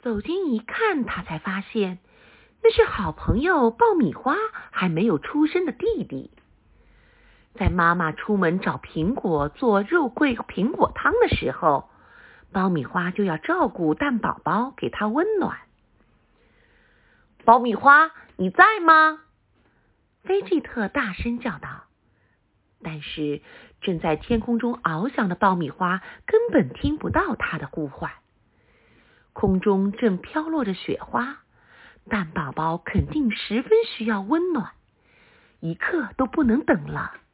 走近一看，他才发现那是好朋友爆米花还没有出生的弟弟。在妈妈出门找苹果做肉桂苹果汤的时候，爆米花就要照顾蛋宝宝，给他温暖。爆米花，你在吗？菲吉特大声叫道。但是正在天空中翱翔的爆米花根本听不到他的呼唤。空中正飘落着雪花，蛋宝宝肯定十分需要温暖，一刻都不能等了。